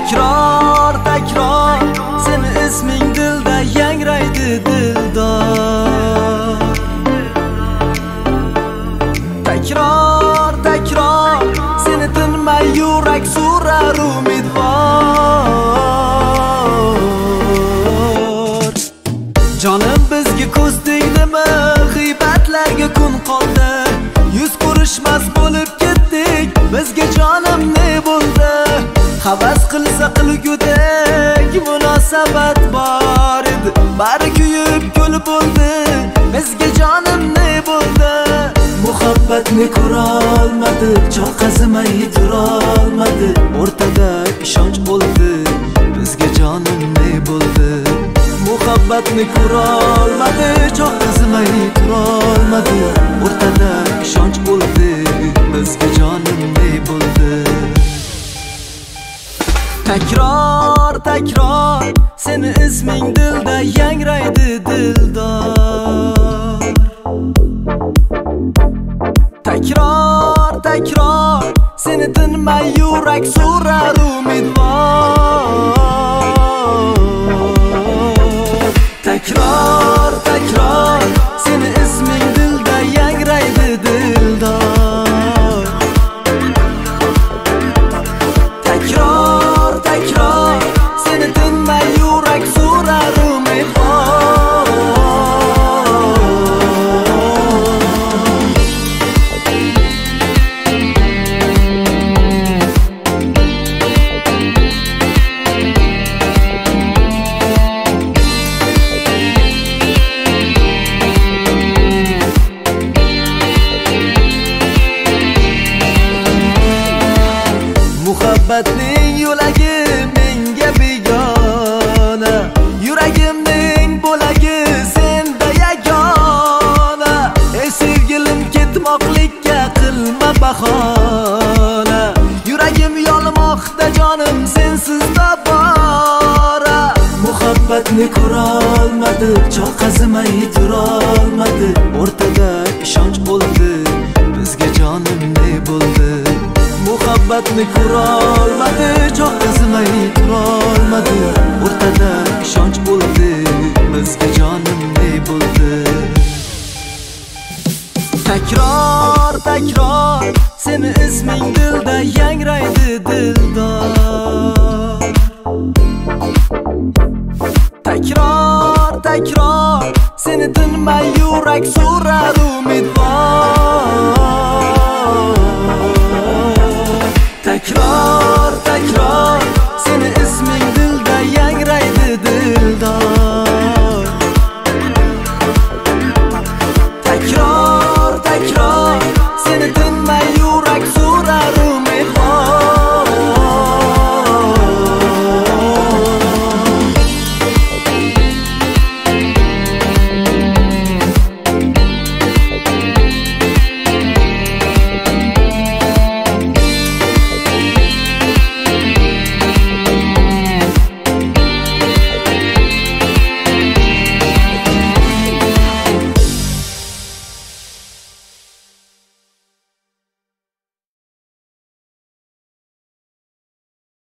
Takror takror seni isming dilda yangraydi dildor. Takror takror seni tinmay yurak surar umidvor. Jonim bizga ko'z tegdimi, g'iybatlarga kun qoldi. Yuz ko'rishmas bo'lib ketdik, bizga jonim ne bo'ldi? Havas qilsa qilgudek munosabat bor edi, bari kuyib kul bo'ldi, bizga jonim ne bo'ldi? Muhabbatni ko'rolmadik, cho'l qazimay turolmadik, o'rtada ishonch bo'ldi, bizga jonim ne bo'ldi? Muhabbatni ko'rolmadik, cho'l qazimay turolmadik, o'rtada ishonch bo'ldi, bizga jonim ne bo'ldi? Takror takror seni isming dilda yangraydi dildor. Takror takror seni tinmay yurak surar umidvor. Takror takror seni isming dilda yangraydi dildor. Takror takror seni tinmay yurak surar umidvor. Muhabbatning yo'lagi menga begona, yuragimning bo'lagi senda yagona. Ey sevgilim, ketmoqlikka qilma bahona, yuragim yolmoqda jonim sensiz tobora. Muhabbatni ko'rolmadik, cho'l qazimay turolmadik, o'rtada ishonch bo'ldi, bizga jonim ne bo'ldi? Muhabbatni ko'rolmadik, cho'l qazimay turolmadik, o'rtada ishonch bo'ldi, bizga jonim ne bo'ldi? Takror takror seni isming dilda yangraydi dildor. Takror takror seni tinmay yurak surar umidvor.